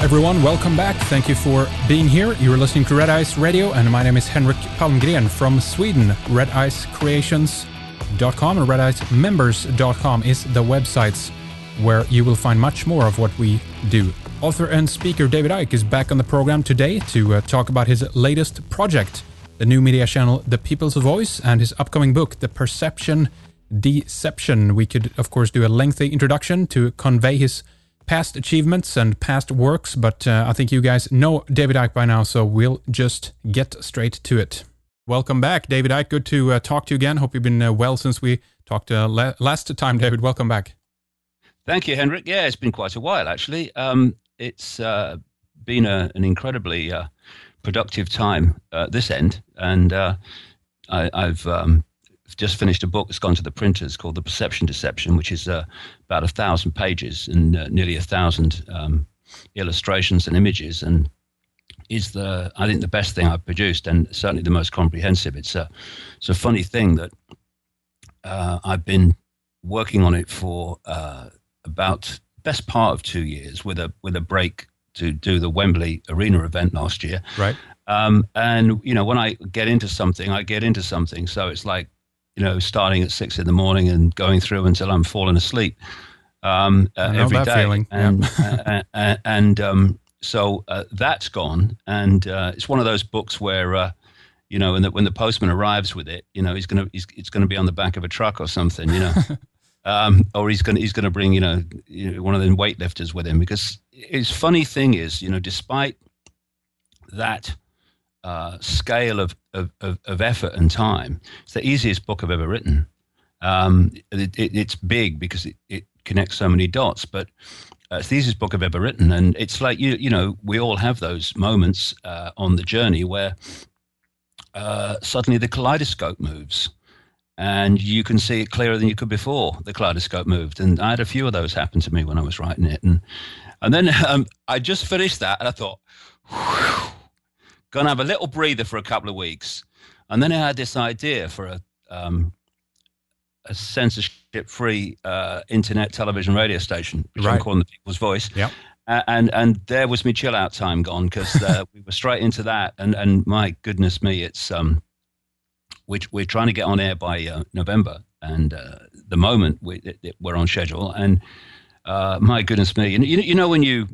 everyone. Welcome back. Thank you for being here. You're listening to Red Ice Radio, and my name is Henrik Palmgren from Sweden. RedIceCreations.com and RedIceMembers.com is the websites where you will find much more of what we do. Author and speaker David Icke is back on the program today to talk about his latest project, the new media channel The People's Voice, and his upcoming book, The Perception Deception. We could, of course, do a lengthy introduction to convey his past achievements and past works, but I think you guys know David Icke by now, so we'll just get straight to it. Welcome back, David Icke. Good to talk to you again. Hope you've been well since we talked last time, David. Welcome back. Thank you, Henrik. Yeah, it's been quite a while, actually. It's been an incredibly productive time this end, and I've just finished a book that's gone to the printers called The Perception Deception, which is about 1,000 pages and nearly 1,000 illustrations and images, and is I think the best thing I've produced, and certainly the most comprehensive. It's a funny thing that I've been working on it for about best part of 2 years with a break to do the Wembley Arena event last year. Right. And when I get into something, I get into something. So it's like, starting at 6 a.m. and going through until I'm falling asleep every day. Feeling. So that's gone, and it's one of those books where when the postman arrives with it, it's gonna be on the back of a truck or something, or he's gonna bring one of them weightlifters with him, because his funny thing is, despite that scale of effort and time, it's the easiest book I've ever written. It's big because it connects so many dots, but it's the easiest book I've ever written. And it's like, we all have those moments on the journey where suddenly the kaleidoscope moves and you can see it clearer than you could before the kaleidoscope moved. And I had a few of those happen to me when I was writing it. And then I just finished that and I thought, whew, going to have a little breather for a couple of weeks. And then I had this idea for a censorship-free internet television radio station, which I'm calling The People's Voice. Yeah. And there was my chill-out time gone, because we were straight into that. And my goodness me, it's we're trying to get on air by November. And the moment we're on schedule. And my goodness me, when you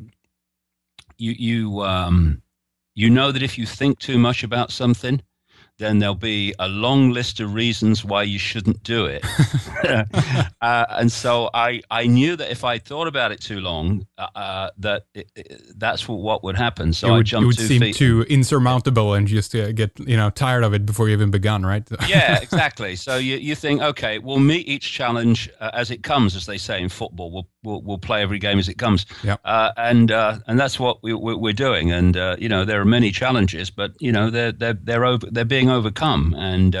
know that if you think too much about something, then there'll be a long list of reasons why you shouldn't do it. And so I knew that if I thought about it too long, that's what would happen. So I jumped 2 feet. It would seem too insurmountable and just get tired of it before you even begun, right? Yeah, exactly. So you think, okay, we'll meet each challenge as it comes, as they say in football. We'll play every game as it comes. Yeah. And that's what we're doing. And there are many challenges, but they're being overcome, and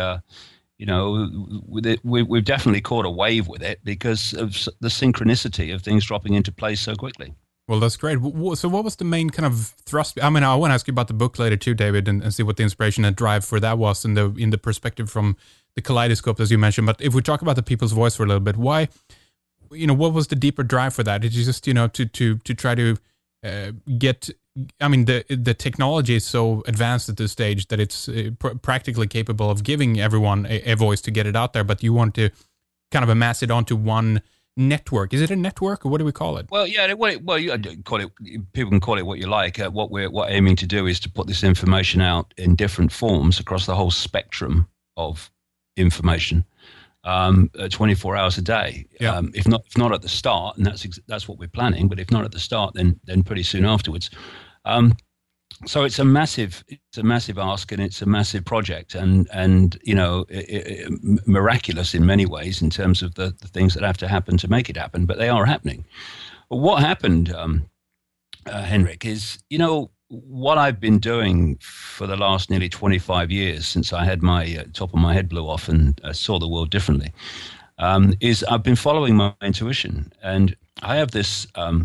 we've definitely caught a wave with it because of the synchronicity of things dropping into place so quickly. Well, that's great. So what was the main kind of thrust? I mean, I want to ask you about the book later too, David, and see what the inspiration and drive for that was in the perspective from the kaleidoscope, as you mentioned. But if we talk about The People's Voice for a little bit, why, what was the deeper drive for that? Did you just, to try to get, I mean, the technology is so advanced at this stage that it's practically capable of giving everyone a voice to get it out there, but you want to kind of amass it onto one network. Is it a network, or what do we call it? Well, yeah, you call it. People can call it what you like. What we're aiming to do is to put this information out in different forms across the whole spectrum of information, 24 hours a day. Yeah. If not at the start, and that's what we're planning. But if not at the start, then pretty soon afterwards. So it's a massive ask, and it's a massive project, and miraculous in many ways in terms of the things that have to happen to make it happen, but they are happening. But what happened, Henrik, is what I've been doing for the last nearly 25 years since I had my top of my head blew off and saw the world differently, is I've been following my intuition, and I have this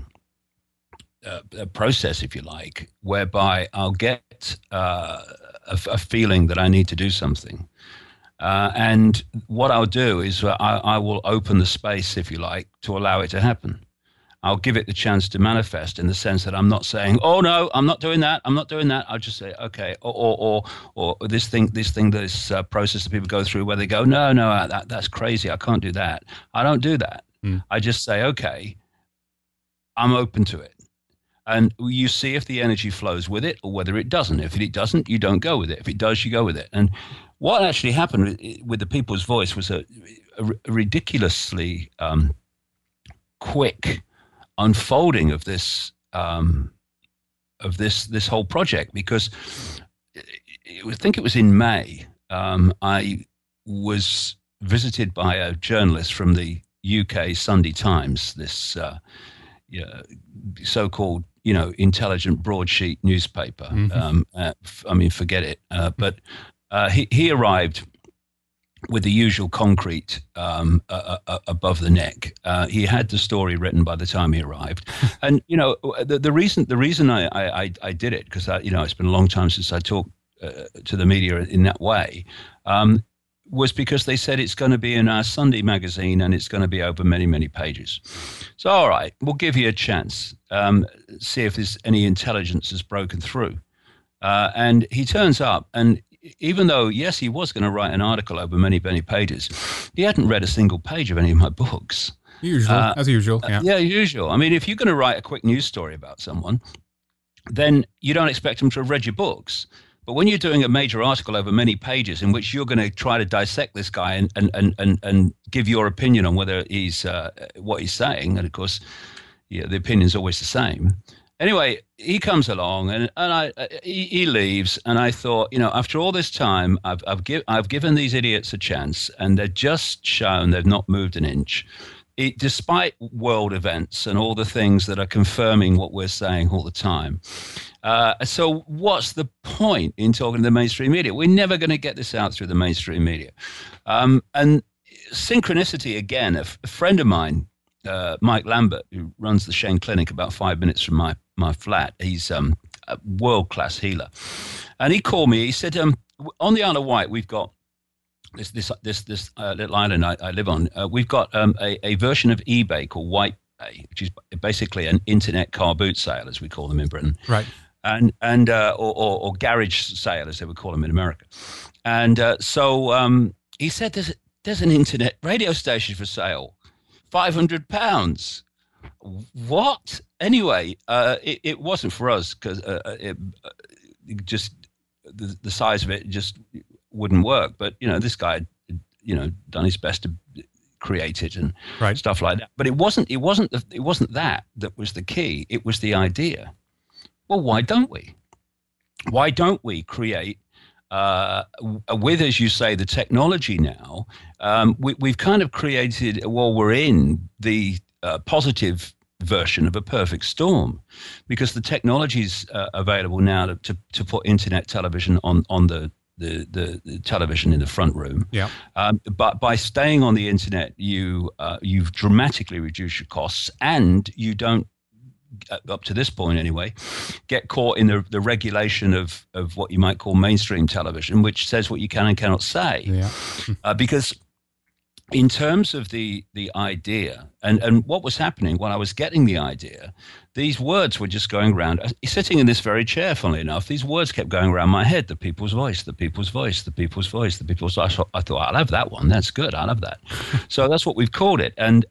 a process, if you like, whereby I'll get a feeling that I need to do something. And what I'll do is I will open the space, if you like, to allow it to happen. I'll give it the chance to manifest in the sense that I'm not saying, oh no, I'm not doing that. I'm not doing that. I'll just say, okay, or this process that people go through where they go, no, that's crazy. I can't do that. I don't do that. I just say, okay, I'm open to it. And you see if the energy flows with it or whether it doesn't. If it doesn't, you don't go with it. If it does, you go with it. And what actually happened with the People's Voice was a ridiculously quick unfolding of this whole project, because I think it was in May. I was visited by a journalist from the UK Sunday Times, this so-called intelligent broadsheet newspaper. Forget it. But he arrived with the usual concrete above the neck. He had the story written by the time he arrived, and the reason I did it, because it's been a long time since I talked to the media in that way. Was because they said it's going to be in our Sunday magazine and it's going to be over many, many pages. So, all right, we'll give you a chance, see if there's any intelligence has broken through. And he turns up, and even though, yes, he was going to write an article over many, many pages, he hadn't read a single page of any of my books. As usual. Yeah, usual. I mean, if you're going to write a quick news story about someone, then you don't expect them to have read your books. But when you're doing a major article over many pages in which you're going to try to dissect this guy and give your opinion on whether he's what he's saying, and of course, the opinion's always the same. Anyway, he comes along and he leaves, and I thought, after all this time, I've given these idiots a chance, and they've just shown they've not moved an inch. Despite world events and all the things that are confirming what we're saying all the time. So what's the point in talking to the mainstream media? We're never going to get this out through the mainstream media. And synchronicity, again, a friend of mine, Mike Lambert, who runs the Shane Clinic about 5 minutes from my flat, he's a world-class healer. And he called me, he said, on the Isle of Wight, we've got this little island I live on, we've got a version of eBay called White Bay, which is basically an internet car boot sale, as we call them in Britain, right? And or garage sale, as they would call them in America. And so he said, there's an internet radio station for sale, £500. What? Anyway, it wasn't for us, because it just the size of it just wouldn't work. But this guy had, done his best to create it and stuff like that. But it wasn't that was the key. It was the idea. Well, why don't we? Why don't we create with, as you say, the technology now? We've kind of created. Well, we're in the positive version of a perfect storm, because the technology is available now to put internet television on the television in the front room. Yeah. But by staying on the internet, you've dramatically reduced your costs, and you don't, up to this point anyway, get caught in the regulation of what you might call mainstream television, which says what you can and cannot say. Yeah. Because in terms of the idea and what was happening when I was getting the idea, these words were just going around. Sitting in this very chair, funnily enough, these words kept going around my head: the people's voice, the people's voice, the people's voice, the people's voice. I thought, I'll have that one. That's good. I'll have that. So that's what we've called it. And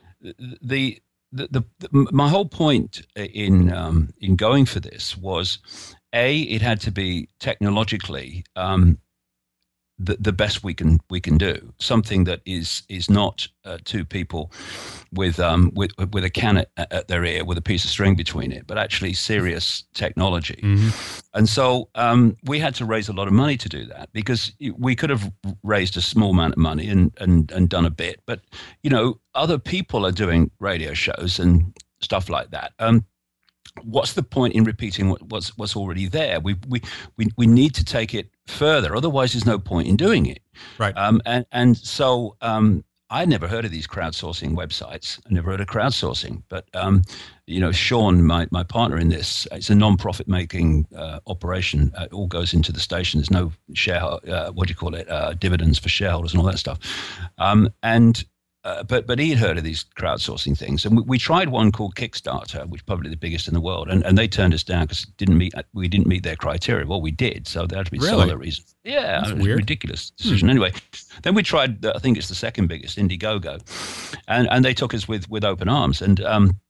my whole point in going for this was, it had to be technologically the best we can do, something that is not two people with a can at their ear with a piece of string between it, but actually serious technology. Mm-hmm. And so we had to raise a lot of money to do that, because we could have raised a small amount of money and done a bit, but other people are doing radio shows and stuff like that. What's the point in repeating what's already there? We need to take it further. Otherwise, there's no point in doing it. Right. And so I'd never heard of these crowdsourcing websites. I never heard of crowdsourcing. But Sean, my partner in this, it's a non-profit making operation. It all goes into the station. There's no dividends for shareholders and all that stuff. And but he'd heard of these crowdsourcing things, and we tried one called Kickstarter, which is probably the biggest in the world, and they turned us down because we didn't meet their criteria. Well, we did, so there had to be some other reason. Yeah, it was a ridiculous decision. Anyway, then we tried, I think it's the second biggest, Indiegogo, and they took us with open arms, and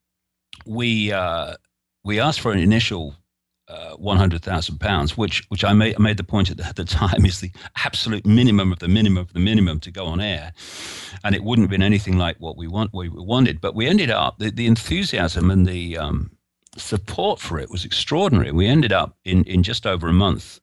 we asked for an initial £100,000, which I made the point at the time is the absolute minimum of the minimum of the minimum to go on air, and it wouldn't have been anything like what we wanted. But we ended up the enthusiasm and the support for it was extraordinary. We ended up in just over a month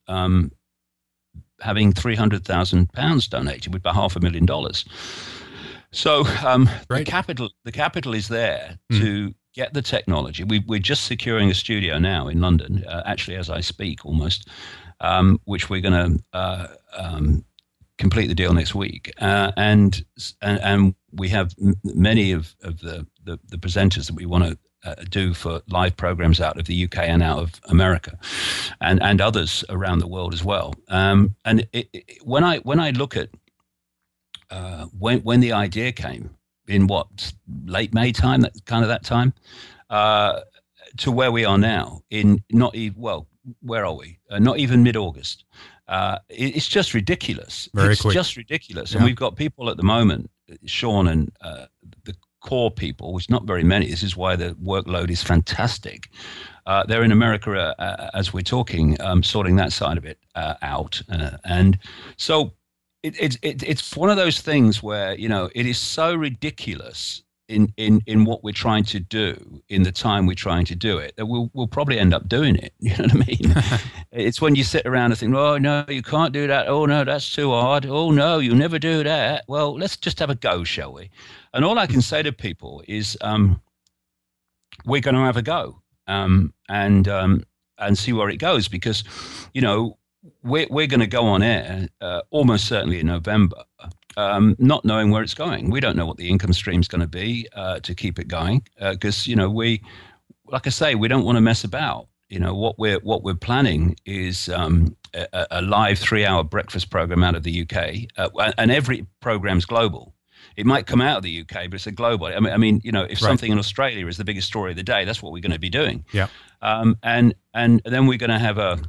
having £300,000 donated with about $500,000. So the capital is there to get the technology. We're just securing a studio now in London, actually as I speak almost, which we're going to complete the deal next week. And we have many of the presenters that we want to do for live programs out of the UK and out of America, and others around the world as well. And when I look at when the idea came in late May time, that time, to where we are now in where are we? Not even mid-August. It's just ridiculous. It's just ridiculous. Yeah. And we've got people at the moment, Sean and the core people, which not very many. This is why the workload is fantastic. They're in America as we're talking, sorting that side of it out. And so it's one of those things where, it is so ridiculous in what we're trying to do in the time we're trying to do it that we'll probably end up doing it. You know what I mean? It's when you sit around and think, oh no, you can't do that. Oh no, that's too hard. Oh no, you never do that. Well, let's just have a go, shall we? And all I can say to people is we're going to have a go and see where it goes, because we're going to go on air almost certainly in November, not knowing where it's going. We don't know what the income stream is going to be to keep it going, because we, like I say, we don't want to mess about. What we're planning is a live 3-hour breakfast program out of the UK, and every program's global. It might come out of the UK, but it's a global. I mean, if something in Australia is the biggest story of the day, that's what we're going to be doing. Yeah. And then we're going to have a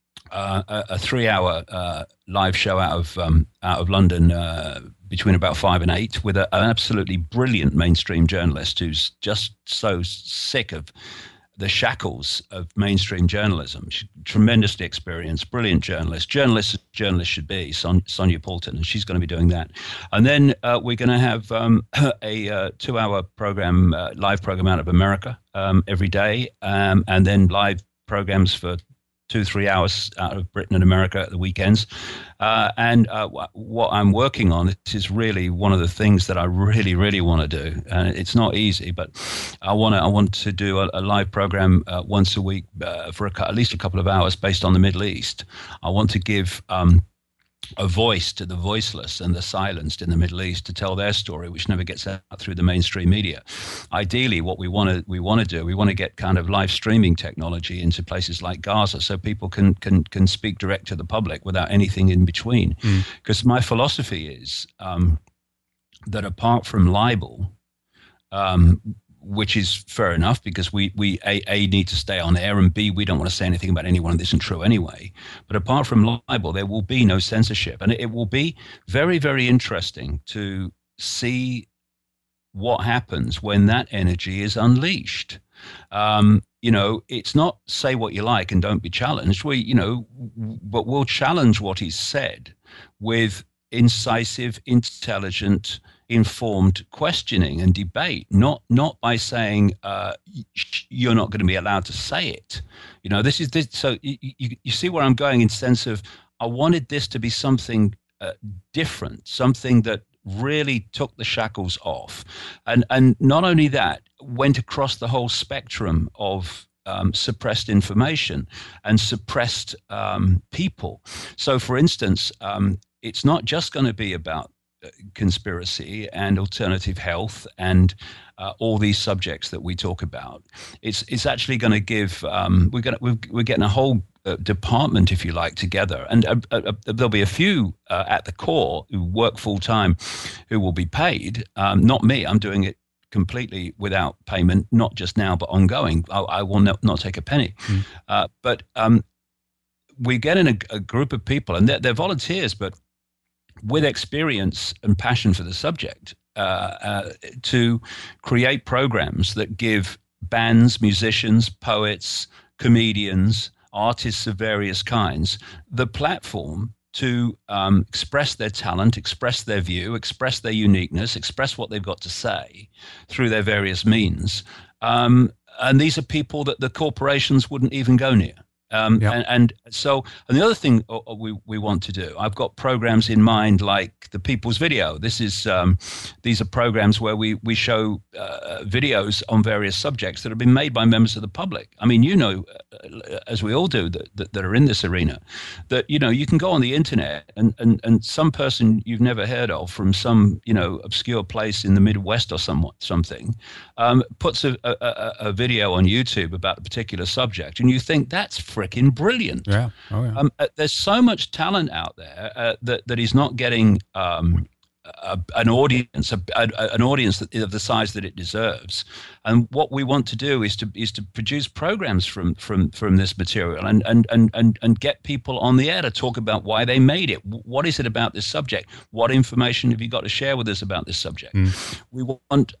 3-hour live show out of London between about 5 and 8 with an absolutely brilliant mainstream journalist who's just so sick of the shackles of mainstream journalism. She's tremendously experienced, brilliant journalist. Journalists should be, Sonia Poulton, and she's going to be doing that. And then we're going to have a 2-hour program, live program out of America every day, and then live programs for 2-3 hours out of Britain and America at the weekends. And what I'm working on, this is really one of the things that I really, really want to do. And it's not easy, but I want to do a live program once a week for at least a couple of hours based on the Middle East. I want to give a voice to the voiceless and the silenced in the Middle East to tell their story, which never gets out through the mainstream media. Ideally, what we want to get kind of live streaming technology into places like Gaza, so people can speak direct to the public without anything in between. Because my philosophy is that apart from libel, which is fair enough, because we A, need to stay on air, and B, we don't want to say anything about anyone that isn't true anyway. But apart from libel, there will be no censorship. And it will be very, very interesting to see what happens when that energy is unleashed. It's not say what you like and don't be challenged. But we'll challenge what is said with incisive, intelligent, informed questioning and debate, not by saying you're not going to be allowed to say it. This is this. So you see where I'm going, in sense of I wanted this to be something different, something that really took the shackles off, and not only that, went across the whole spectrum of suppressed information and suppressed people. So, for instance, it's not just going to be about conspiracy and alternative health and all these subjects that we talk about. It's actually going to give we're getting a whole department, if you like, together. And there'll be a few at the core who work full time who will be paid. Not me. I'm doing it completely without payment, not just now, but ongoing. I will not take a penny. But we get in a group of people, and they're volunteers, but with experience and passion for the subject, to create programs that give bands, musicians, poets, comedians, artists of various kinds the platform to express their talent, express their view, express their uniqueness, express what they've got to say through their various means. And these are people that the corporations wouldn't even go near. And the other thing we want to do, I've got programs in mind like the People's Video. These are programs where we show videos on various subjects that have been made by members of the public. I mean, as we all do that are in this arena, that, you can go on the internet and some person you've never heard of from some, obscure place in the Midwest or something, puts a video on YouTube about a particular subject, and you think that's freaking brilliant. Yeah. Oh, yeah. There's so much talent out there that is not getting an audience of the size that it deserves. And what we want to do is to produce programs from this material and get people on the air to talk about why they made it. What is it about this subject? What information have you got to share with us about this subject? We want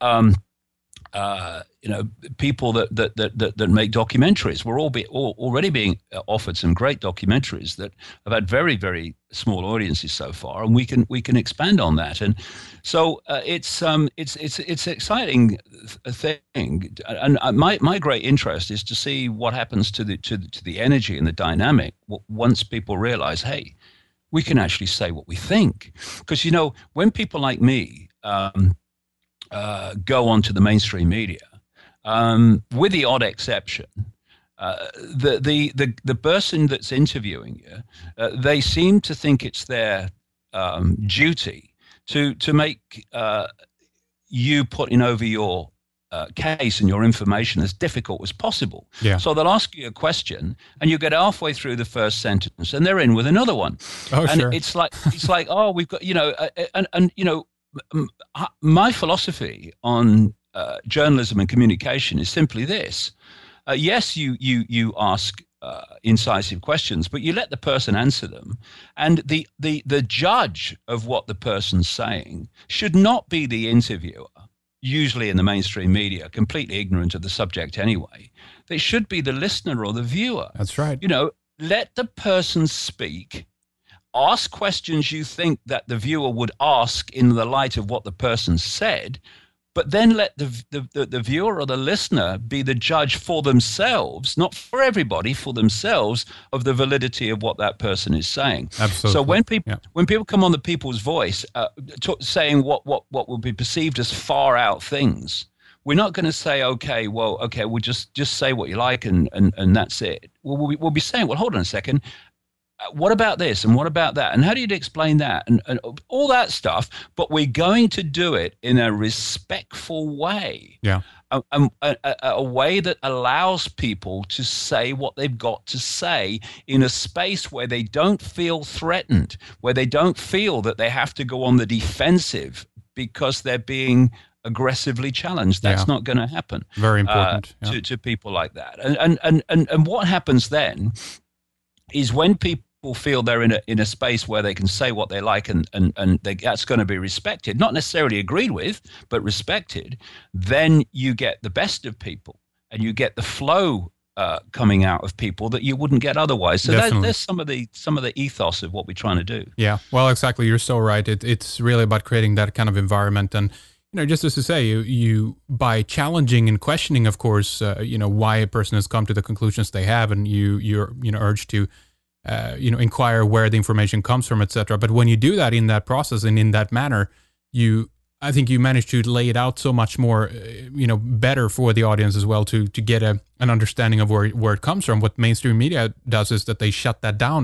people that make documentaries. We're already being offered some great documentaries that have had very, very small audiences so far, and we can expand on that. And so it's an exciting thing. And my great interest is to see what happens to the energy and the dynamic once people realize, hey, we can actually say what we think. Because when people like me go onto the mainstream media, with the odd exception, the person that's interviewing you, they seem to think it's their duty to make you putting over your case and your information as difficult as possible. Yeah. So they'll ask you a question, and you get halfway through the first sentence, and they're in with another one. Oh, and sure. it's like, oh, we've got, my philosophy on journalism and communication is simply this. Yes, you ask incisive questions, but you let the person answer them. And the judge of what the person's saying should not be the interviewer, usually in the mainstream media, completely ignorant of the subject anyway. They should be the listener or the viewer. That's right. Let the person speak. Ask questions you think that the viewer would ask in the light of what the person said, but then let the viewer or the listener be the judge for themselves, not for everybody, for themselves, of the validity of what that person is saying. Absolutely. So when people come on the People's Voice saying what will be perceived as far out things, we're not going to say, okay, we'll just say what you like and that's it. We'll be saying, well, hold on a second. What about this and what about that? And how do you explain that? And all that stuff. But we're going to do it in a respectful way. Yeah. A way that allows people to say what they've got to say in a space where they don't feel threatened, where they don't feel that they have to go on the defensive because they're being aggressively challenged. That's not going to happen. Very important. To people like that. And what happens then is when people feel they're in a space where they can say what they like and that's going to be respected, not necessarily agreed with, but respected, then you get the best of people and you get the flow coming out of people that you wouldn't get otherwise. So there's some of the ethos of what we're trying to do. Yeah, well, exactly. You're so right. It's really about creating that kind of environment. And just as to say, you by challenging and questioning, of course, why a person has come to the conclusions they have, and you're urged to inquire where the information comes from, etc. But when you do that in that process and in that manner, I think you manage to lay it out so much more, better for the audience as well to get an understanding of where it comes from. What mainstream media does is that they shut that down, that process right away. And if it happens to be something that actually makes sense in any way, they will, of course, let you know. And that's, I think,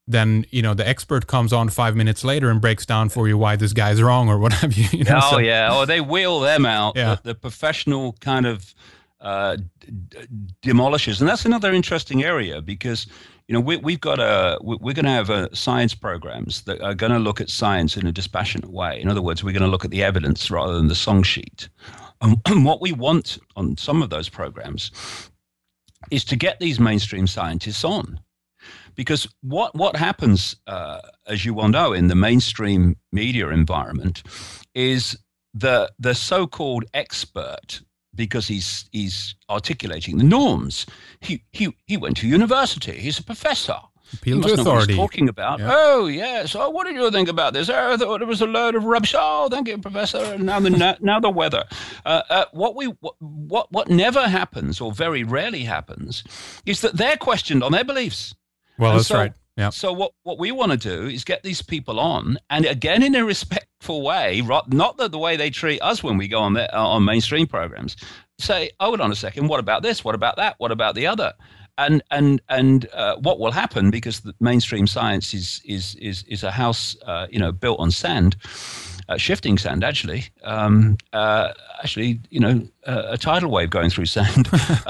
then the expert comes on 5 minutes later and breaks down for you why this guy's wrong or what have you. Or they wheel them out. Yeah. The professional kind of demolishers, and that's another interesting area because we're going to have science programs that are going to look at science in a dispassionate way. In other words, we're going to look at the evidence rather than the song sheet. And what we want on some of those programs is to get these mainstream scientists on. Because what happens, as you well know, in the mainstream media environment is the so-called expert, because he's articulating the norms. He went to university. He's a professor. Appeal to authority. He's talking about. Yep. Oh yes. Oh, what did you think about this? Oh, I thought it was a load of rubbish. Oh, thank you, Professor. Now the weather. What never happens, or very rarely happens, is that they're questioned on their beliefs. Well, that's right. Yeah. So what we want to do is get these people on, and again in a respectful way, not the way they treat us when we go on mainstream programs. Say, hold on a second. What about this? What about that? What about the other? And what will happen, because the mainstream science is a house built on sand, shifting sand actually, a tidal wave going through sand.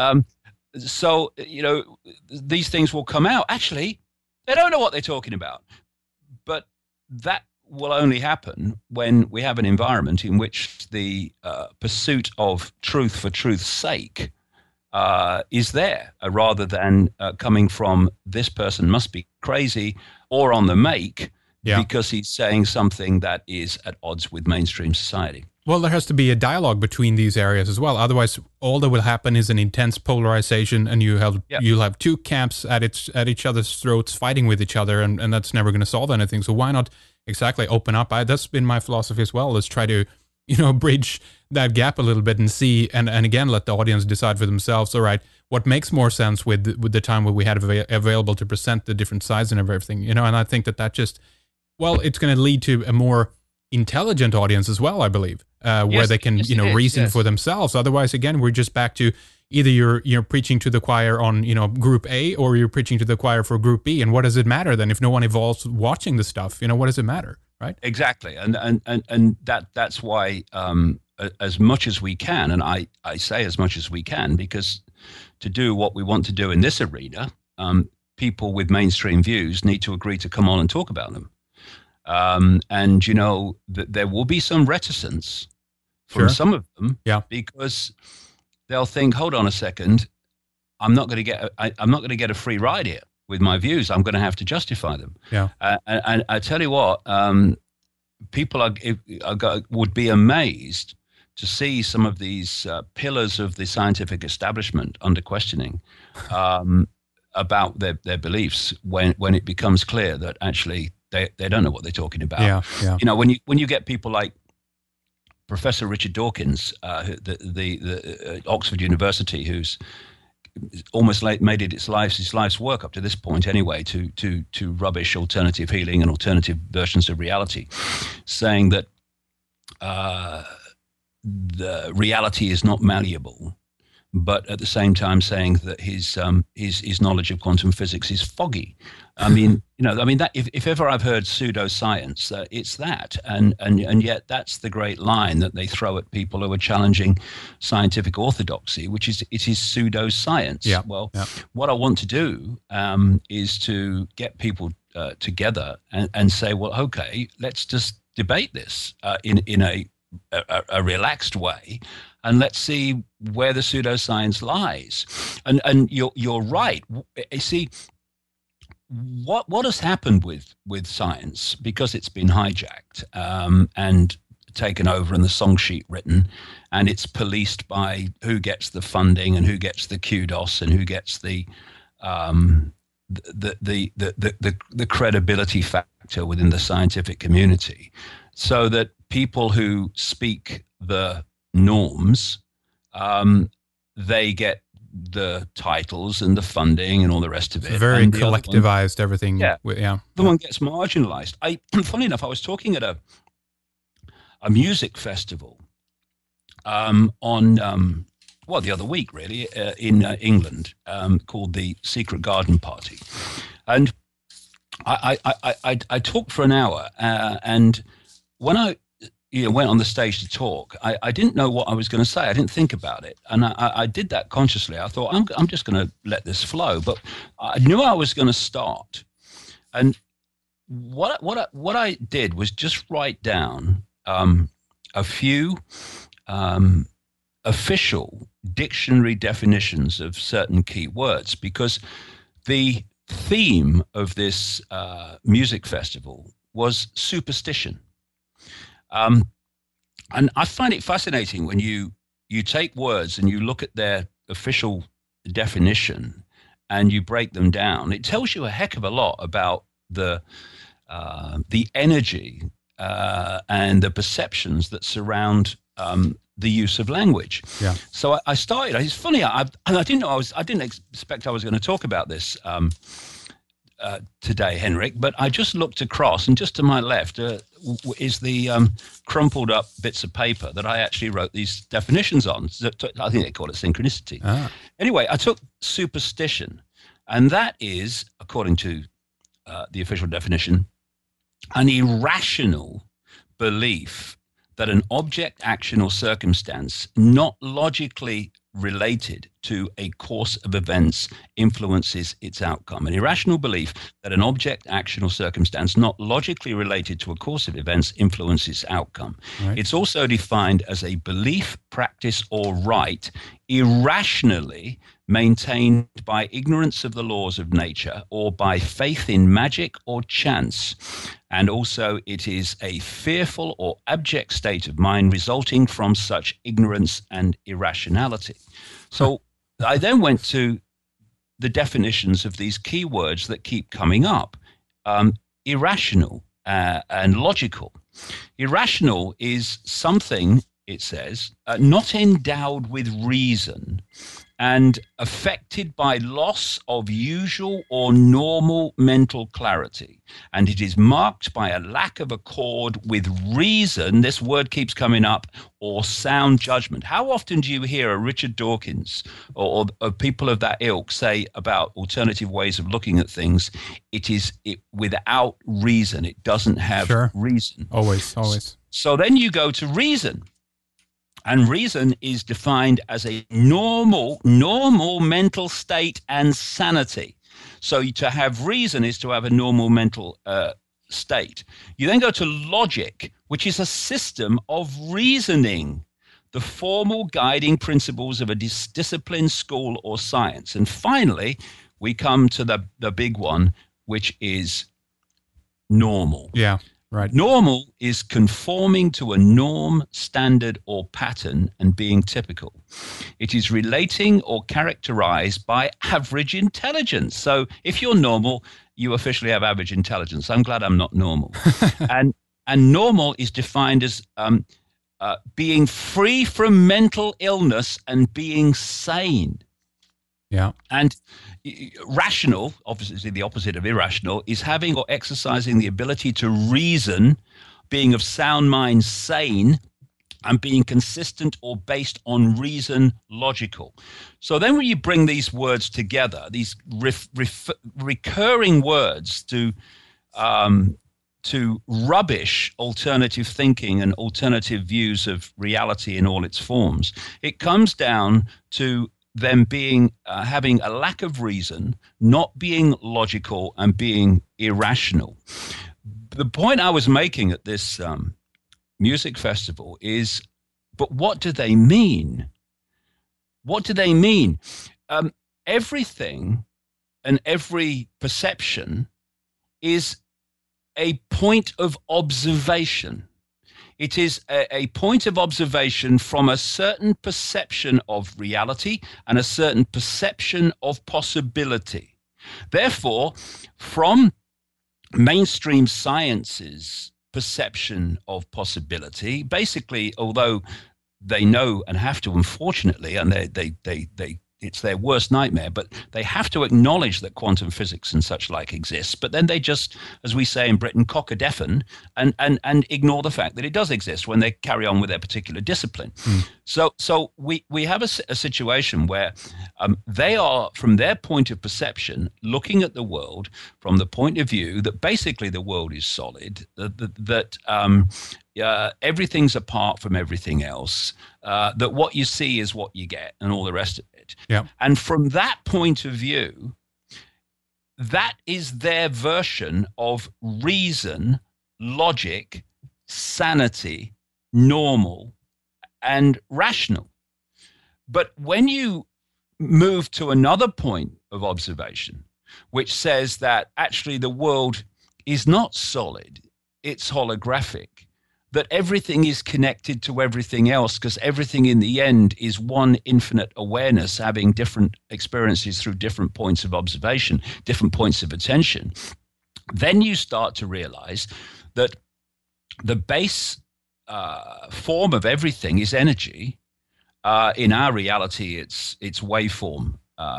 So these things will come out. Actually, they don't know what they're talking about, but that will only happen when we have an environment in which the pursuit of truth for truth's sake is there, rather than coming from this person must be crazy or on the make because he's saying something that is at odds with mainstream society. Well, there has to be a dialogue between these areas as well. Otherwise, all that will happen is an intense polarization, and you'll have two camps at each other's throats fighting with each other, and that's never going to solve anything. So why not exactly open up? That's been my philosophy as well. Let's try to bridge that gap a little bit and see, and again, let the audience decide for themselves. All right, what makes more sense with the time what we had available to present the different sides and everything, and I think that just, well, it's going to lead to a more intelligent audience as well, I believe, where they can, reason for themselves. Otherwise, again, we're just back to either you're preaching to the choir on, group A, or you're preaching to the choir for group B. And what does it matter then if no one evolves watching the stuff? What does it matter, right? Exactly, and that's why as much as we can, and I say as much as we can, because to do what we want to do in this arena, people with mainstream views need to agree to come on and talk about them. And there will be some reticence from some of them, because they'll think, hold on a second, I'm not going to get a free ride here with my views. I'm going to have to justify them. And I tell you what, people would be amazed to see some of these pillars of the scientific establishment under questioning about their beliefs when it becomes clear that actually they don't know what they're talking about. When you get people like Professor Richard Dawkins, the Oxford University, who's almost made it his life's work up to this point anyway to rubbish alternative healing and alternative versions of reality, saying that the reality is not malleable, but at the same time saying that his knowledge of quantum physics is foggy. That if ever I've heard pseudoscience, it's that, and yet that's the great line that they throw at people who are challenging scientific orthodoxy, which is it is pseudoscience. What I want to do is to get people together and say, well, okay, let's just debate this in a relaxed way, and let's see where the pseudoscience lies. And you're right. You see, what has happened with science, because it's been hijacked and taken over and the song sheet written, and it's policed by who gets the funding and who gets the kudos and who gets the credibility factor within the scientific community, so that people who speak the norms, they get the titles and the funding and all the rest of it. Very collectivized, everything. The one gets marginalized. Funny enough, I was talking at a music festival the other week, really, in England, called the Secret Garden Party. And I talked for an hour, and when I went on the stage to talk, I didn't know what I was going to say. I didn't think about it, and I did that consciously. I thought I'm just going to let this flow, but I knew I was going to start. And what I did was just write down a few official dictionary definitions of certain key words, because the theme of this music festival was superstition. And I find it fascinating when you take words and you look at their official definition and you break them down. It tells you a heck of a lot about the energy and the perceptions that surround the use of language. Yeah. So I started. It's funny. I didn't know I didn't expect I was going to talk about this today, Henrik. But I just looked across, and just to my left is the crumpled up bits of paper that I actually wrote these definitions on. I think they call it synchronicity. Anyway, I took superstition, and that is, according to the official definition, an irrational belief that an object, action, or circumstance not logically related to a course of events influences its outcome. An irrational belief that an object, action, or circumstance not logically related to a course of events influences outcome. Right. It's also defined as a belief, practice, or right irrationally maintained by ignorance of the laws of nature or by faith in magic or chance. And also it is a fearful or abject state of mind resulting from such ignorance and irrationality. So I then went to the definitions of these key words that keep coming up. Irrational and logical. Irrational is something, it says, not endowed with reason and affected by loss of usual or normal mental clarity. And it is marked by a lack of accord with reason, this word keeps coming up, or sound judgment. How often do you hear a Richard Dawkins or people of that ilk say about alternative ways of looking at things, it without reason, it doesn't have reason. Always. So then you go to reason. And reason is defined as a normal mental state and sanity. So to have reason is to have a normal mental state. You then go to logic, which is a system of reasoning, the formal guiding principles of a discipline, school, or science. And finally, we come to the big one, which is normal. Yeah. Right. Normal is conforming to a norm, standard, or pattern and being typical. It is relating or characterized by average intelligence. So if you're normal, you officially have average intelligence. I'm glad I'm not normal. and normal is defined as being free from mental illness and being sane. Yeah. And rational, obviously the opposite of irrational, is having or exercising the ability to reason, being of sound mind, sane, and being consistent or based on reason, logical. So then when you bring these words together, these recurring words to rubbish alternative thinking and alternative views of reality in all its forms, it comes down to them being having a lack of reason, not being logical, and being irrational. The point I was making at this music festival is, but what do they mean? What do they mean? Everything and every perception is a point of observation. It is a point of observation from a certain perception of reality and a certain perception of possibility. Therefore, from mainstream science's perception of possibility, basically, although they know and have to, unfortunately, and they it's their worst nightmare, but they have to acknowledge that quantum physics and such like exists. But then they just, as we say in Britain, cock a deafen and ignore the fact that it does exist when they carry on with their particular discipline. So we have a situation where they are, from their point of perception, looking at the world from the point of view that basically the world is solid, that everything's apart from everything else, that what you see is what you get, and all the rest of it. Yeah. And from that point of view, that is their version of reason, logic, sanity, normal, and rational. But when you move to another point of observation, which says that actually the world is not solid, it's holographic, that everything is connected to everything else, because everything in the end is one infinite awareness having different experiences through different points of observation, different points of attention, then you start to realize that the base form of everything is energy. In our reality, it's waveform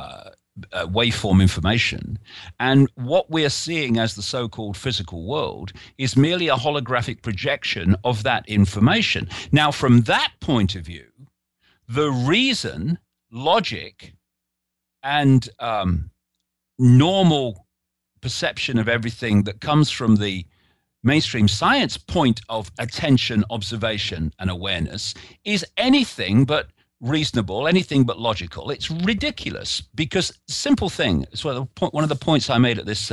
information. And what we're seeing as the so-called physical world is merely a holographic projection of that information. Now, from that point of view, the reason, logic, and normal perception of everything that comes from the mainstream science point of attention, observation, and awareness is anything but reasonable, anything but logical. It's ridiculous, because simple thing. It's one of the points I made at this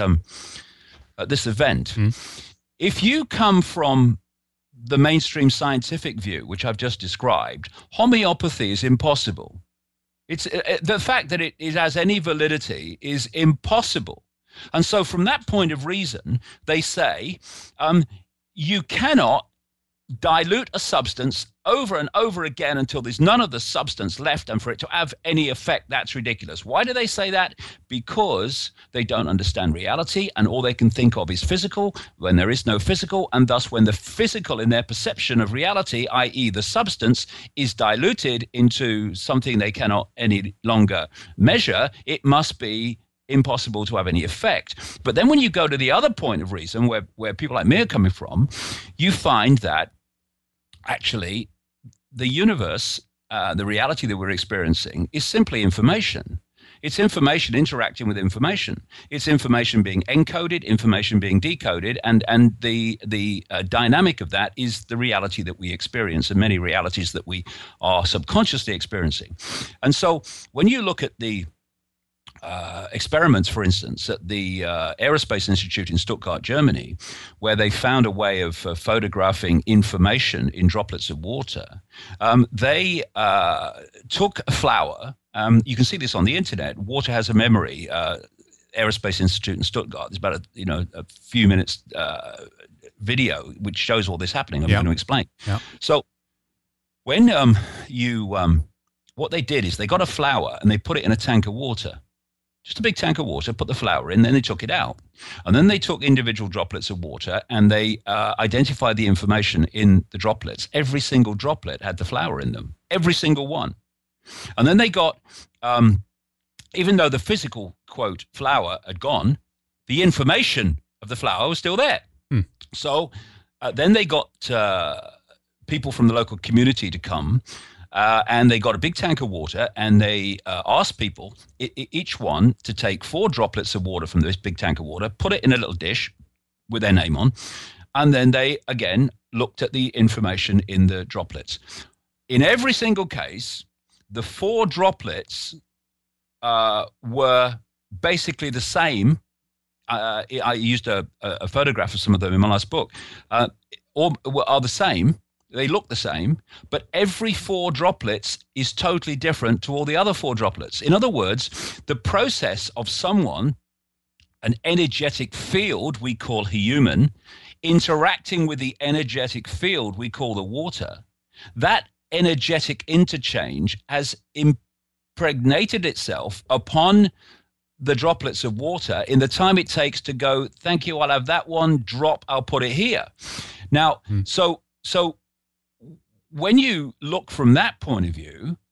event. If you come from the mainstream scientific view, which I've just described, homeopathy is impossible. It's the fact that it has any validity is impossible. And so from that point of reason, they say you cannot dilute a substance over and over again until there's none of the substance left, and for it to have any effect, that's ridiculous. Why do they say that? Because they don't understand reality, and all they can think of is physical when there is no physical, and thus when the physical in their perception of reality, i.e. the substance, is diluted into something they cannot any longer measure, it must be impossible to have any effect. But then when you go to the other point of reason, where people like me are coming from, you find that actually the universe, the reality that we're experiencing, is simply information. It's information interacting with information. It's information being encoded, information being decoded, and the dynamic of that is the reality that we experience, and many realities that we are subconsciously experiencing. And so when you look at the experiments, for instance, at the Aerospace Institute in Stuttgart, Germany, where they found a way of photographing information in droplets of water. They took a flower. You can see this on the internet. Water has a memory. Aerospace Institute in Stuttgart. There's about a few minutes video which shows all this happening. I'm going to explain. Yeah. So when what they did is they got a flower and they put it in a tank of water. Just a big tank of water, put the flower in, then they took it out. And then they took individual droplets of water and they identified the information in the droplets. Every single droplet had the flower in them, every single one. And then they got, even though the physical, quote, flower had gone, the information of the flower was still there. So then they got people from the local community to come. And they got a big tank of water, and they asked people, each one, to take 4 droplets of water from this big tank of water, put it in a little dish with their name on, and then they, again, looked at the information in the droplets. In every single case, the 4 droplets were basically the same. I used a photograph of some of them in my last book, or are the same. They look the same, but every 4 droplets is totally different to all the other 4 droplets. In other words, the process of someone, an energetic field we call human, interacting with the energetic field we call the water, that energetic interchange has impregnated itself upon the droplets of water in the time it takes to go, thank you, I'll have that one, drop, I'll put it here. Now, so when you look from that point of view,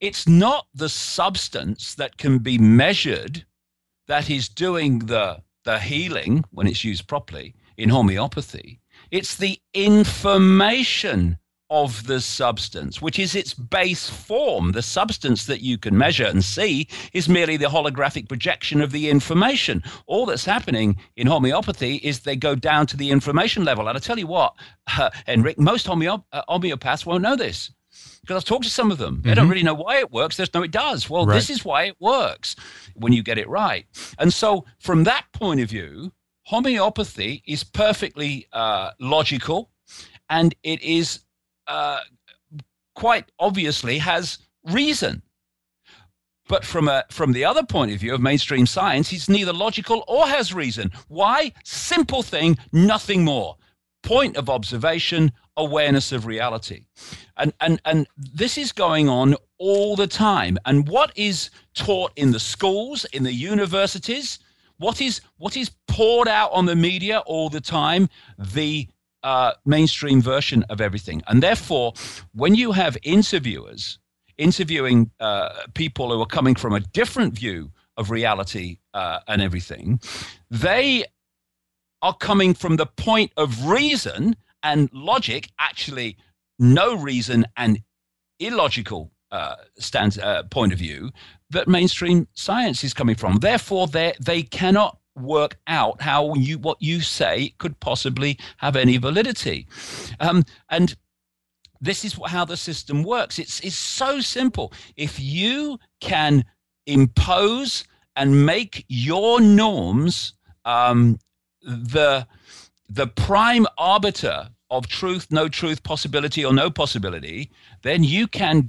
it's not the substance that can be measured that is doing the healing when it's used properly in homeopathy. It's the information of the substance, which is its base form. The substance that you can measure and see is merely the holographic projection of the information. All that's happening in homeopathy is they go down to the information level. And I tell you what, Henrik, most homeopaths won't know this, because I've talked to some of them. They don't really know why it works. They just know it does. Well, This is why it works when you get it right. And so from that point of view, homeopathy is perfectly logical, and it is quite obviously has reason. But from the other point of view of mainstream science, it's neither logical or has reason. Why? Simple thing, nothing more. Point of observation, awareness of reality. And this is going on all the time. And what is taught in the schools, in the universities, what is poured out on the media all the time? The mainstream version of everything. And therefore, when you have interviewers interviewing people who are coming from a different view of reality and everything, they are coming from the point of reason and logic, actually no reason and illogical point of view that mainstream science is coming from. Therefore, they cannot work out how what you say could possibly have any validity. And this is how the system works. It's so simple. If you can impose and make your norms the prime arbiter of truth, no truth, possibility or no possibility, then you can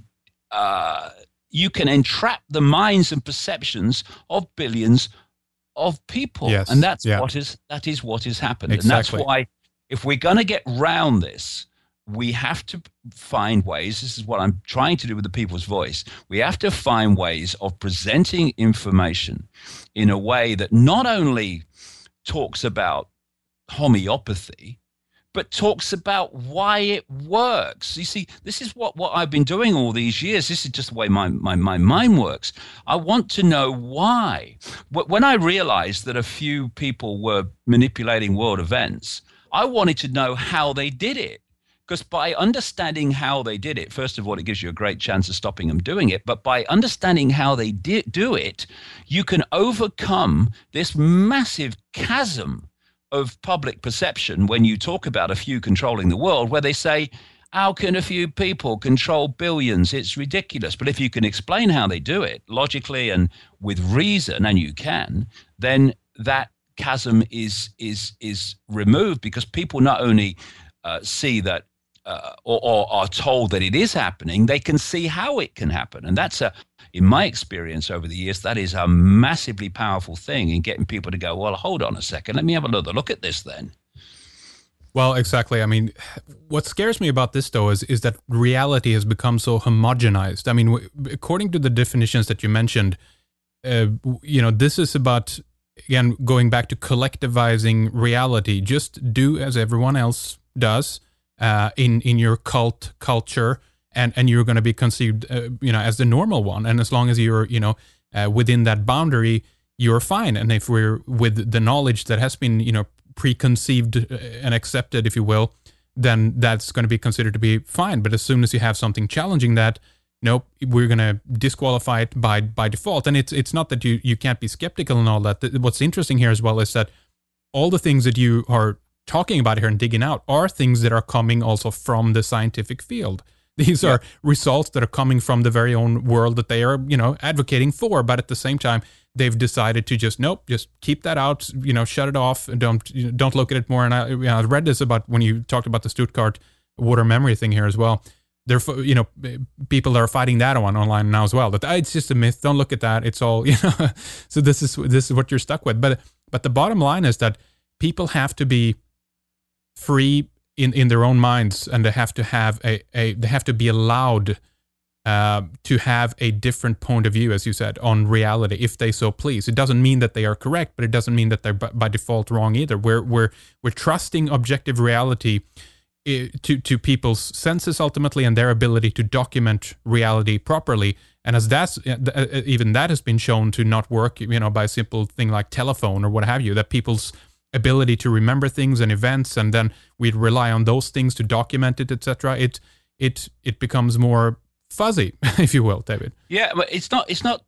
entrap the minds and perceptions of billions of people. Yes. And that is what has happened. Exactly. And that's why, if we're going to get round this, we have to find ways. This is what I'm trying to do with the People's Voice. We have to find ways of presenting information in a way that not only talks about homeopathy, but talks about why it works. You see, this is what I've been doing all these years. This is just the way my mind works. I want to know why. When I realized that a few people were manipulating world events, I wanted to know how they did it. Because by understanding how they did it, first of all, it gives you a great chance of stopping them doing it. But by understanding how they do it, you can overcome this massive chasm of public perception when you talk about a few controlling the world, where they say, how can a few people control billions? It's ridiculous. But if you can explain how they do it logically and with reason, and you can, then that chasm is removed, because people not only see that or are told that it is happening, they can see how it can happen. And that's in my experience over the years, that is a massively powerful thing in getting people to go, well, hold on a second, let me have another look at this then. Well, exactly. I mean, what scares me about this, though, is that reality has become so homogenized. I mean, according to the definitions that you mentioned, this is about, again, going back to collectivizing reality. Just do as everyone else does in your culture, and you're going to be conceived, as the normal one. And as long as you're, within that boundary, you're fine. And if we're with the knowledge that has been, preconceived and accepted, if you will, then that's going to be considered to be fine. But as soon as you have something challenging that, nope, we're going to disqualify it by default. And it's not that you can't be skeptical and all that. What's interesting here as well is that all the things that you are talking about here and digging out are things that are coming also from the scientific field. These are results that are coming from the very own world that they are, advocating for. But at the same time, they've decided to just keep that out, shut it off, and don't look at it more. And I read this about when you talked about the Stuttgart water memory thing here as well. There, people are fighting that one online now as well. That it's just a myth. Don't look at that. It's all, So this is what you're stuck with. But the bottom line is that people have to be free in their own minds, and they have to have they have to be allowed to have a different point of view, as you said, on reality, if they so please. It doesn't mean that they are correct, but it doesn't mean that they're by default wrong either. We're trusting objective reality to people's senses ultimately, and their ability to document reality properly. And as that's even that has been shown to not work, by a simple thing like telephone or what have you, that people's ability to remember things and events, and then we'd rely on those things to document it, etc. It becomes more fuzzy, if you will, David. Yeah, but it's not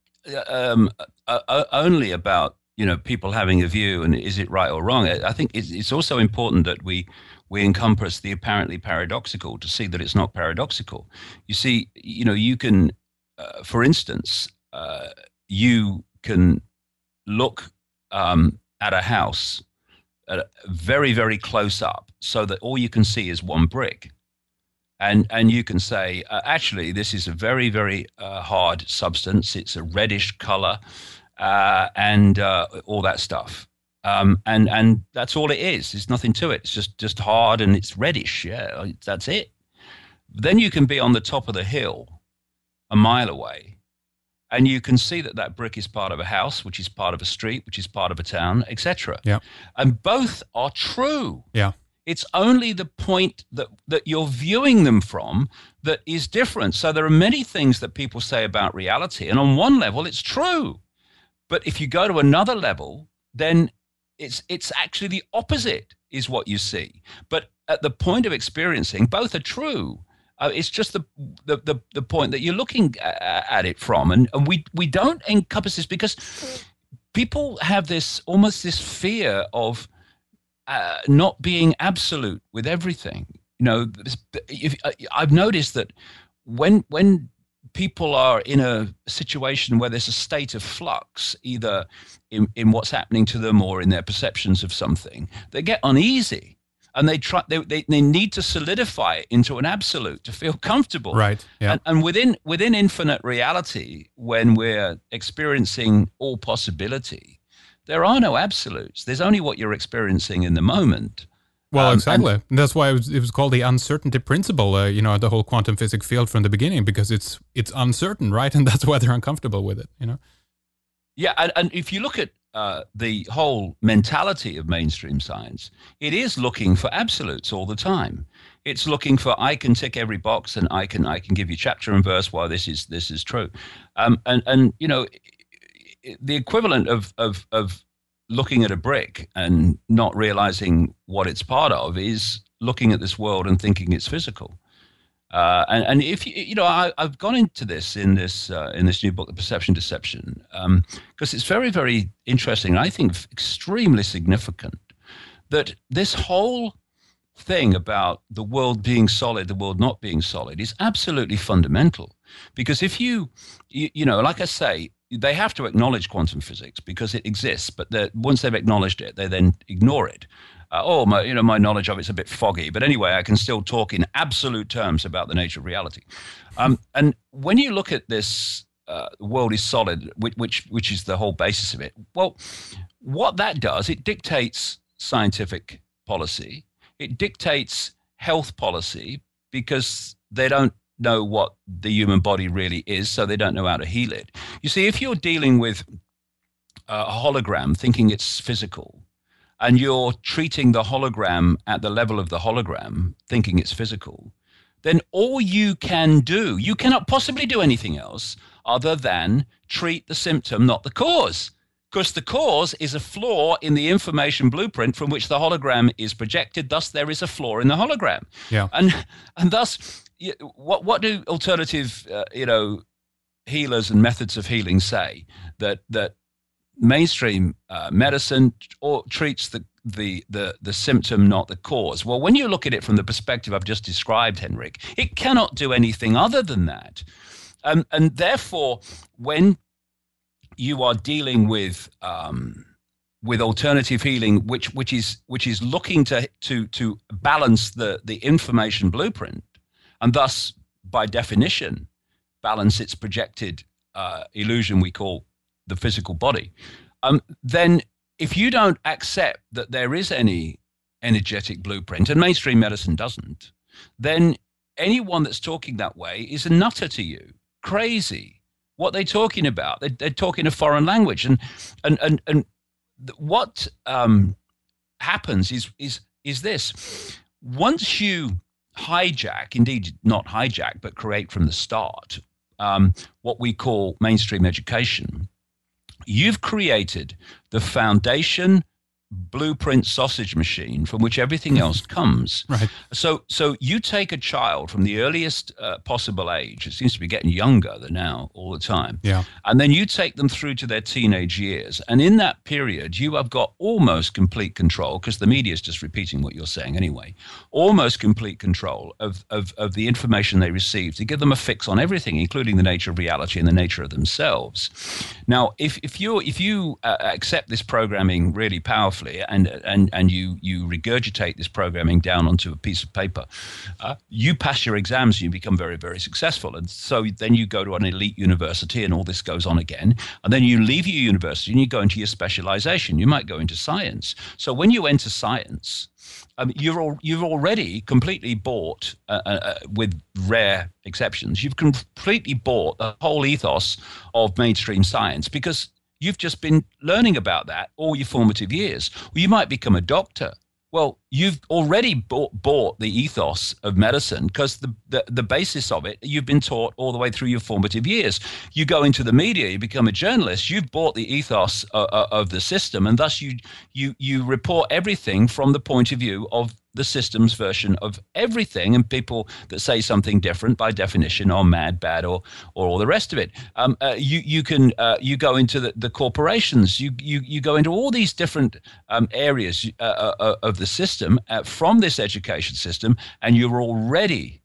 only about people having a view and is it right or wrong. I think it's also important that we encompass the apparently paradoxical to see that it's not paradoxical. You see, you can, for instance, you can look at a house very, very close up so that all you can see is one brick. And you can say, actually, this is a very, very hard substance. It's a reddish color and all that stuff. And that's all it is. There's nothing to it. It's just hard and it's reddish. Yeah, that's it. Then you can be on the top of the hill a mile away, and you can see that brick is part of a house, which is part of a street, which is part of a town, etc. Yeah. And both are true. Yeah. It's only the point that you're viewing them from that is different. So there are many things that people say about reality, and on one level it's true. But if you go to another level, then it's actually the opposite is what you see. But at the point of experiencing, both are true. It's just the point that you're looking at it from. And we don't encompass this because people have this fear of not being absolute with everything. I've noticed that when people are in a situation where there's a state of flux, either in what's happening to them or in their perceptions of something, they get uneasy and they need to solidify it into an absolute to feel comfortable. Right. Yeah. And within infinite reality, when we're experiencing all possibility, there are no absolutes. There's only what you're experiencing in the moment. Well, exactly. And that's why it was called the uncertainty principle, the whole quantum physics field from the beginning, because it's uncertain, right? And that's why they're uncomfortable with it, Yeah, and if you look at the whole mentality of mainstream science, it is looking for absolutes all the time. It's looking for, I can tick every box and I can give you chapter and verse why this is true. And the equivalent of looking at a brick and not realizing what it's part of is looking at this world and thinking it's physical. And if I've gone into this in this new book, The Perception Deception, because it's very, very interesting. I think extremely significant that this whole thing about the world being solid, the world not being solid, is absolutely fundamental. Because if you like I say, they have to acknowledge quantum physics because it exists, but once they've acknowledged it, they then ignore it. My knowledge of it's a bit foggy, but anyway, I can still talk in absolute terms about the nature of reality. And when you look at this, the world is solid, which is the whole basis of it. Well, what that does, it dictates scientific policy, it dictates health policy, because they don't know what the human body really is, so they don't know how to heal it. You see, if you're dealing with a hologram, thinking it's physical, and you're treating the hologram at the level of the hologram, thinking it's physical, then all you can do, you cannot possibly do anything else other than treat the symptom, not the cause. Because the cause is a flaw in the information blueprint from which the hologram is projected. Thus, there is a flaw in the hologram. Yeah. And thus, what do alternative, healers and methods of healing say? That mainstream medicine treats the symptom, not the cause. Well, when you look at it from the perspective I've just described, Henrik, it cannot do anything other than that. And therefore, when you are dealing with alternative healing, which is looking to balance the information blueprint, and thus, by definition, balance its projected illusion we call the physical body, then if you don't accept that there is any energetic blueprint, and mainstream medicine doesn't, then anyone that's talking that way is a nutter to you, crazy. What they're talking about, they're talking a foreign language, and what happens is this: once you hijack, indeed not hijack, but create from the start what we call mainstream education, you've created the foundation blueprint sausage machine from which everything else comes. Right. So you take a child from the earliest possible age. It seems to be getting younger than now all the time. Yeah. And then you take them through to their teenage years. And in that period, you have got almost complete control, because the media is just repeating what you're saying anyway, almost complete control of the information they receive to give them a fix on everything, including the nature of reality and the nature of themselves. Now, if you accept this programming really powerfully, and you regurgitate this programming down onto a piece of paper, you pass your exams and you become very, very successful. And so then you go to an elite university and all this goes on again. And then you leave your university and you go into your specialization. You might go into science. So when you enter science, you've already completely bought, with rare exceptions, you've completely bought the whole ethos of mainstream science, because you've just been learning about that all your formative years. Well, you might become a doctor. Well, you've already bought the ethos of medicine, because the basis of it, you've been taught all the way through your formative years. You go into the media, you become a journalist, you've bought the ethos of the system, and thus you report everything from the point of view of the system's version of everything, and people that say something different by definition are mad, bad, or all the rest of it. You go into the corporations, you go into all these different areas of the system from this education system, and you already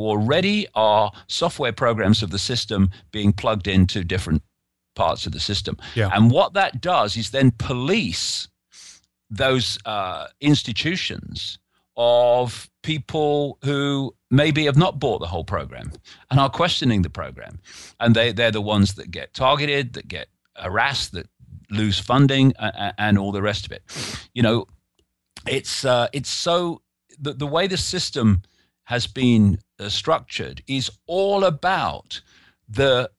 are software programs of the system being plugged into different parts of the system. Yeah. And what that does is then police those institutions of people who maybe have not bought the whole program and are questioning the program. And they're the ones that get targeted, that get harassed, that lose funding, and all the rest of it. You know, it's so the way the system has been structured is all about the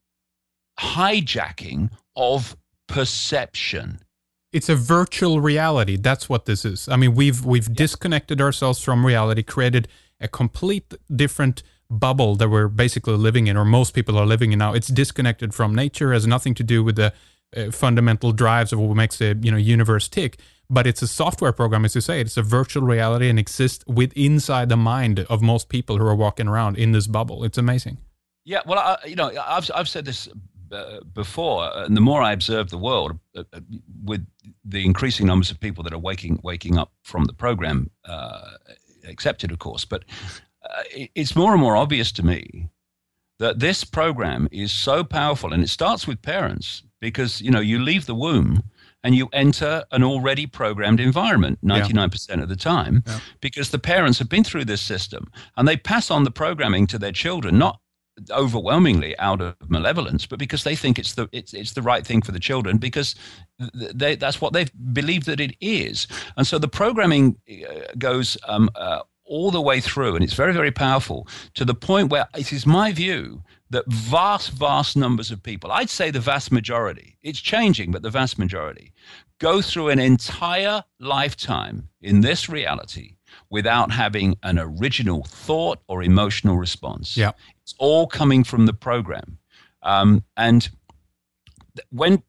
hijacking of perception. It's a virtual reality. That's what this is. I mean, we've disconnected ourselves from reality, created a complete different bubble that we're basically living in, or most people are living in now. It's disconnected from nature, has nothing to do with the fundamental drives of what makes the universe tick. But it's a software program, as you say. It's a virtual reality and exists inside the mind of most people who are walking around in this bubble. It's amazing. Yeah, well, I've said this before, and the more I observe the world, with the increasing numbers of people that are waking up from the program, accepted, of course, but it's more and more obvious to me that this program is so powerful, and it starts with parents, because you leave the womb and you enter an already programmed environment 99% of the time, because the parents have been through this system and they pass on the programming to their children, not overwhelmingly out of malevolence, but because they think it's the right thing for the children, because that's what they've believed that it is. And so the programming goes all the way through, and it's very, very powerful, to the point where it is my view that vast numbers of people, I'd say the vast majority, it's changing, but the vast majority, go through an entire lifetime in this reality without having an original thought or emotional response. Yeah. It's all coming from the program. And when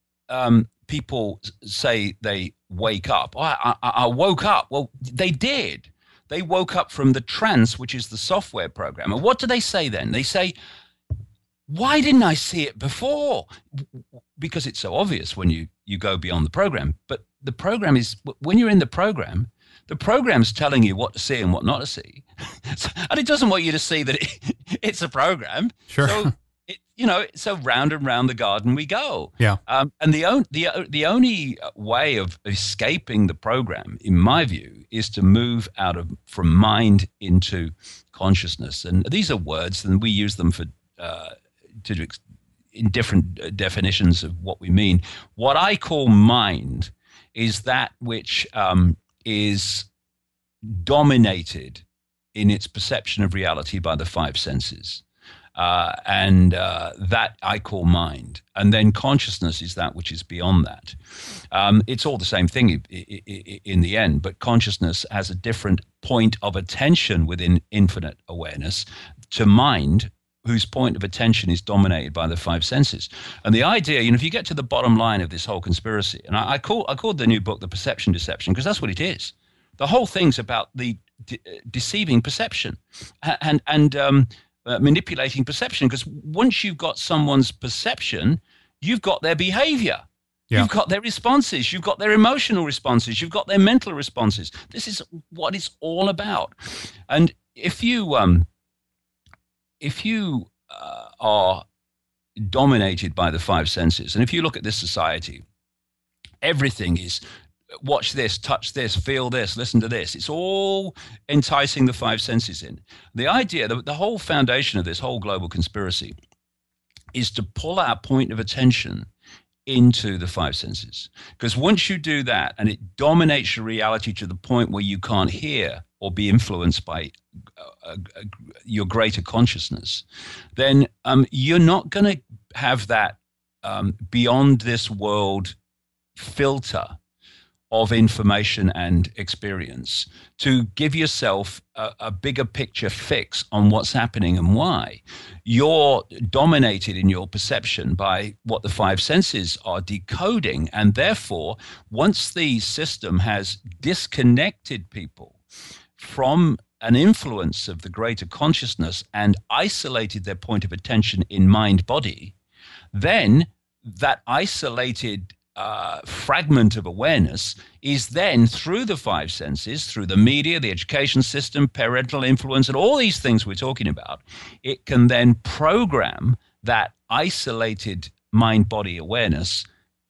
people say they wake up, I woke up. Well, they did. They woke up from the trance, which is the software program. And what do they say then? They say, why didn't I see it before? Because it's so obvious when you go beyond the program. But the program is, when you're in the program's telling you what to see and what not to see. And it doesn't want you to see that it's a program. Sure. So, so round and round the garden we go. Yeah. And the only way of escaping the program, in my view, is to move from mind into consciousness. And these are words, and we use them in different definitions of what we mean. What I call mind is that which is dominated in its perception of reality by the five senses. and that I call mind. And then consciousness is that which is beyond that. It's all the same thing in the end, but consciousness has a different point of attention within infinite awareness to mind, whose point of attention is dominated by the five senses. And the idea, if you get to the bottom line of this whole conspiracy, and I called the new book The Perception Deception, because that's what it is. The whole thing's about the deceiving perception and manipulating perception, because once you've got someone's perception, you've got their behavior. Yeah. You've got their responses. You've got their emotional responses. You've got their mental responses. This is what it's all about. And if you are dominated by the five senses, and if you look at this society, everything is watch this, touch this, feel this, listen to this. It's all enticing the five senses in. The idea, the whole foundation of this whole global conspiracy is to pull our point of attention into the five senses. Because once you do that and it dominates your reality to the point where you can't hear or be influenced by your greater consciousness, then you're not going to have that beyond this world filter of information and experience to give yourself a bigger picture fix on what's happening and why. You're dominated in your perception by what the five senses are decoding, and therefore, once the system has disconnected people from an influence of the greater consciousness and isolated their point of attention in mind-body, then that isolated fragment of awareness is then, through the five senses, through the media, the education system, parental influence, and all these things we're talking about, it can then program that isolated mind-body awareness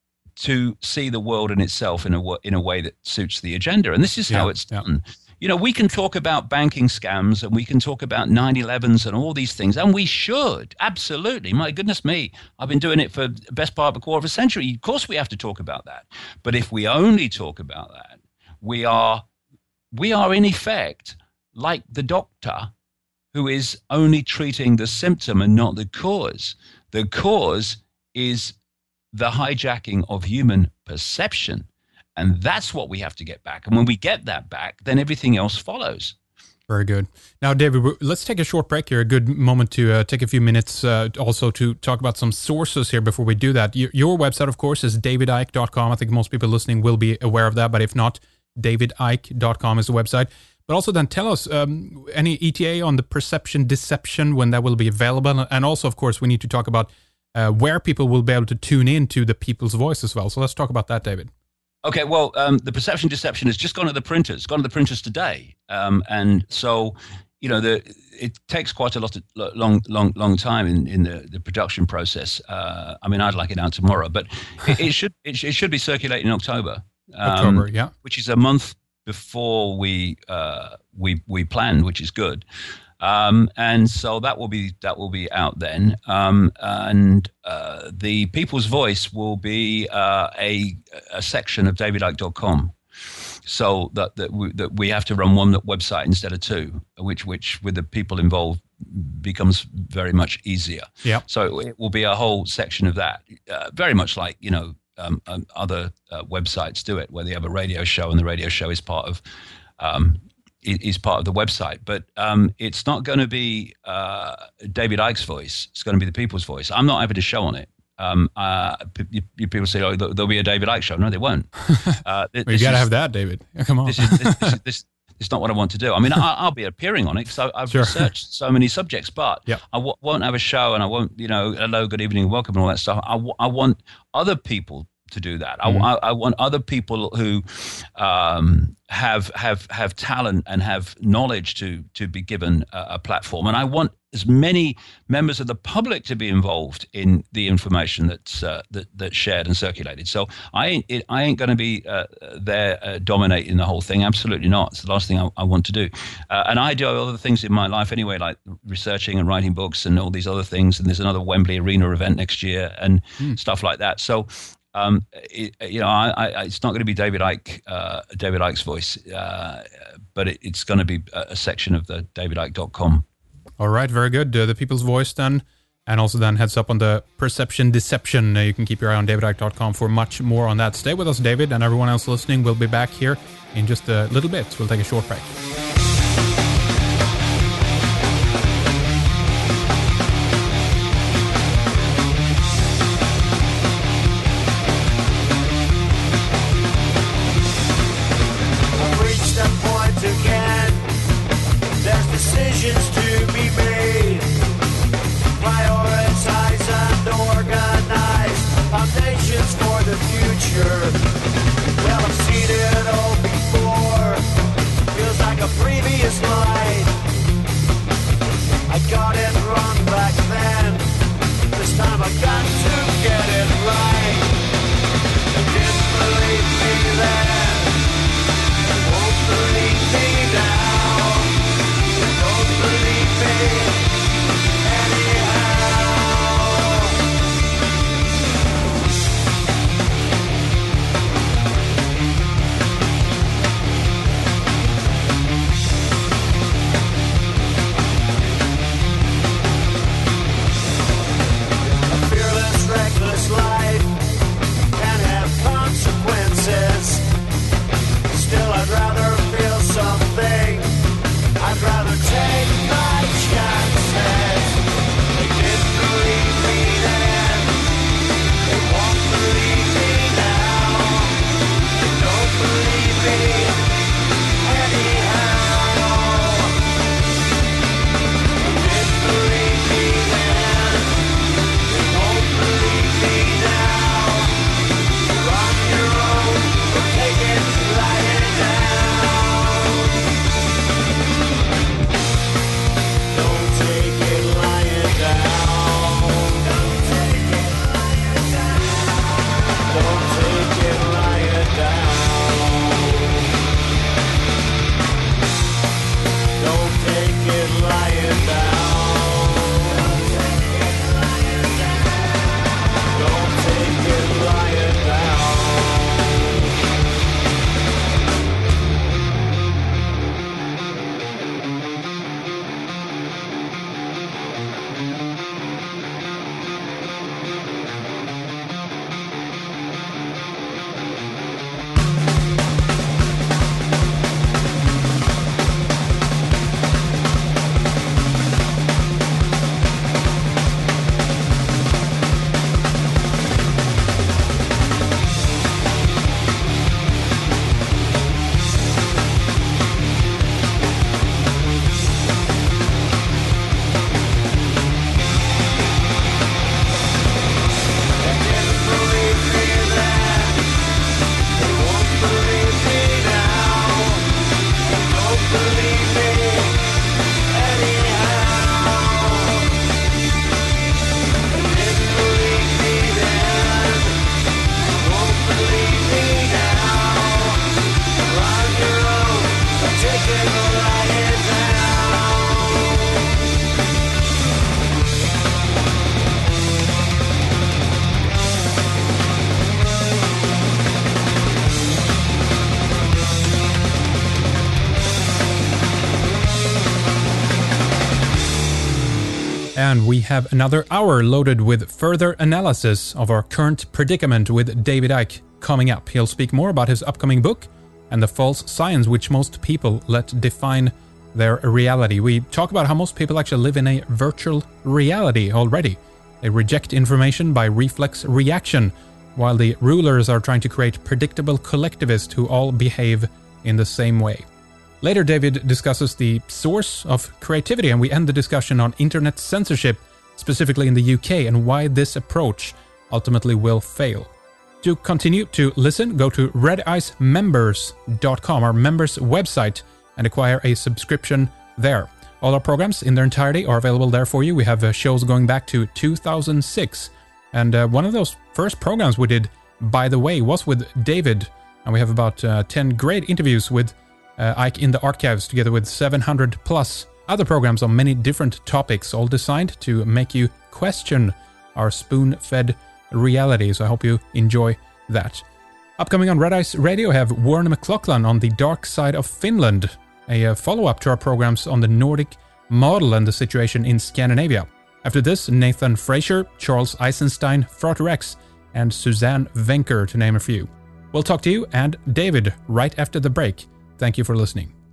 to see the world in itself in a way that suits the agenda. And this is how it's done. We can talk about banking scams and we can talk about 9/11s and all these things, and we should, absolutely. My goodness me, I've been doing it for the best part of a quarter of a century. Of course we have to talk about that. But if we only talk about that, we are in effect like the doctor who is only treating the symptom and not the cause. The cause is the hijacking of human perception. And that's what we have to get back. And when we get that back, then everything else follows. Very good. Now, David, let's take a short break here. A good moment to take a few minutes also to talk about some sources here before we do that. Your website, of course, is davidicke.com. I think most people listening will be aware of that. But if not, davidicke.com is the website. But also then tell us any ETA on the perception deception, when that will be available. And also, of course, we need to talk about where people will be able to tune in to the people's voice as well. So let's talk about that, David. Okay, well, the perception deception has just gone to the printers. Gone to the printers today, and so it takes quite a long time in the production process. I mean, I'd like it out tomorrow, but it should be circulating in October. October, yeah, which is a month before we planned, which is good. And so that will be out then. And the People's Voice will be a section of davidicke.com. So that we have to run one website instead of two, which with the people involved becomes very much easier. Yeah. So it will be a whole section of that, very much like other websites do it, where they have a radio show and the radio show is part of the website. But it's not going to be David Icke's voice. It's going to be the people's voice. I'm not having a show on it. People say, "Oh, there'll be a David Icke show." No, they won't. Well, you got to have that, David. Come on. This is not what I want to do. I mean, I'll be appearing on it because I've researched so many subjects, but I won't have a show, and I won't, hello, good evening, welcome, and all that stuff. I want other people to do that. I want other people who have talent and have knowledge to be given a platform, and I want as many members of the public to be involved in the information that's shared and circulated. So I ain't going to be there dominating the whole thing. Absolutely not. It's the last thing I want to do. And I do other things in my life anyway, like researching and writing books and all these other things. And there's another Wembley Arena event next year and stuff like that. So it's not going to be David Icke's voice, but it's going to be a section of the davidicke.com All right, very good. The People's Voice then. And also then heads up on the Perception Deception. You can keep your eye on davidicke.com for much more on that. Stay with us, David, and everyone else listening. We'll be back here in just a little bit. We'll take a short break. Decisions to be made. Prioritize and organize foundations for the future. Well, I've seen it all before. Feels like a previous life. I got it wrong back then. This time I got to get it right. They didn't believe me then. They won't believe me now. Believe me anyhow. A fearless, reckless life can have consequences. Still, I'd rather feel something. I'd rather take my chances. They didn't believe me then. They won't believe me now. They don't believe me anyhow. They didn't believe me then. They won't believe me now. You're on your own, but take it lying down. And we have another hour loaded with further analysis of our current predicament with David Icke coming up. He'll speak more about his upcoming book and the false science which most people let define their reality. We talk about how most people actually live in a virtual reality already. They reject information by reflex reaction, while the rulers are trying to create predictable collectivists who all behave in the same way. Later, David discusses the source of creativity, and we end the discussion on internet censorship, specifically in the UK, and why this approach ultimately will fail. To continue to listen, go to redicemembers.com, our members website, and acquire a subscription there. All our programs in their entirety are available there for you. We have shows going back to 2006, and one of those first programs we did, by the way, was with David, and we have about 10 great interviews with Icke in the archives, together with 700 plus other programs on many different topics, all designed to make you question our spoon-fed reality. So I hope you enjoy that. Upcoming on Red Ice Radio, I have Warren McLaughlin on the dark side of Finland, a follow-up to our programs on the Nordic model and the situation in Scandinavia. After this, Nathan Fraser, Charles Eisenstein, Frater X, and Suzanne Venker, to name a few. We'll talk to you and David right after the break. Thank you for listening.